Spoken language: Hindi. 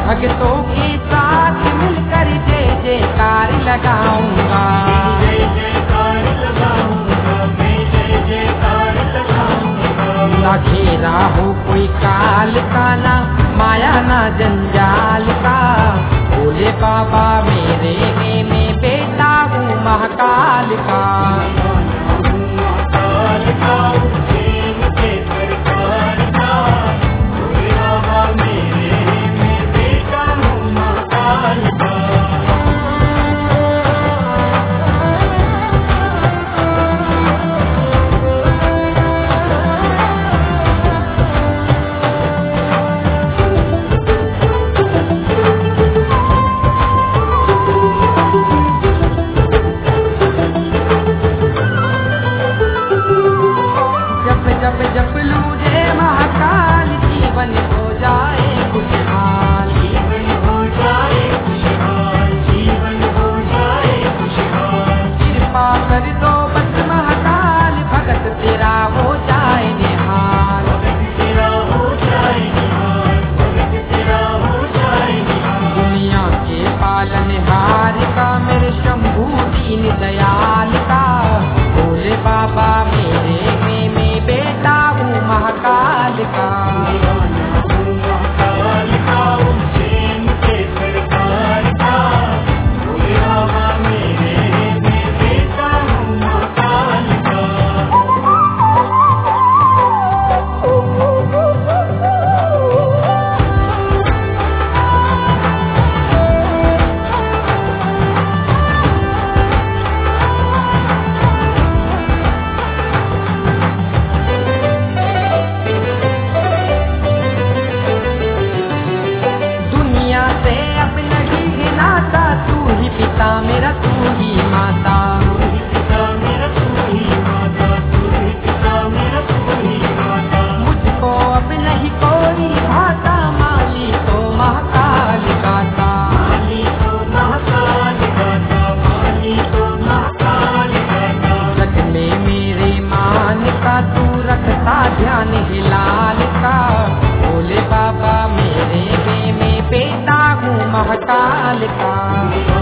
भक्तों के साथ मिलकर जय जयकार लगाऊंगा। जय जयकार लगाऊंगा, मैं जय जयकार लगाऊंगा। ना घेरा हो कोई काल का, ना माया ना जंजाल का, भोले बाबा मेरे हैं, मैं बेटा हूँ महाकाल का। महाकाल का, उज्जैन के सरकार का, भोले बाबा मेरे हैं, मैं बेटा हूँ महाकाल का। जप जप लू जय महाकाल, जीवन हो जाए खुशहाल। जीवन हो जाए खुशहाल, जीवन हो जाए खुशहाल। कृपा कर दो बस महाकाल, भगत तेरा हो जाए निहाल। भगत तेरा हो जाए निहाल, भगत तेरा हो जाए निहाल। दुनिया के पालनहार का, मेरे शंभू दीन दयाल का, भोले बाबा मेरे हैं, मैं बेटा हूँ महाकाल का। महाकाल का, उज्जैन के सरकार का, भोले बाबा मेरे हैं, मैं बेटा हूँ महाकाल का। दुनिया से अब नहीं है नाता, तू ही पिता मेरा तू ही माता। तू ही पिता मेरा, तू ही माता, तू ही पिता मेरा, तू ही माता। मुझको अब नहीं कोई भाता, माली तो महाकाल गाता। माली तो महाकाल गाता, माली तो महाकाल गाता। रख ले मेरे मान का, तू रखता ध्यान हिलाल का, भोले बाबा मेरे हैं, मैं बेटा हूँ महाकाल का।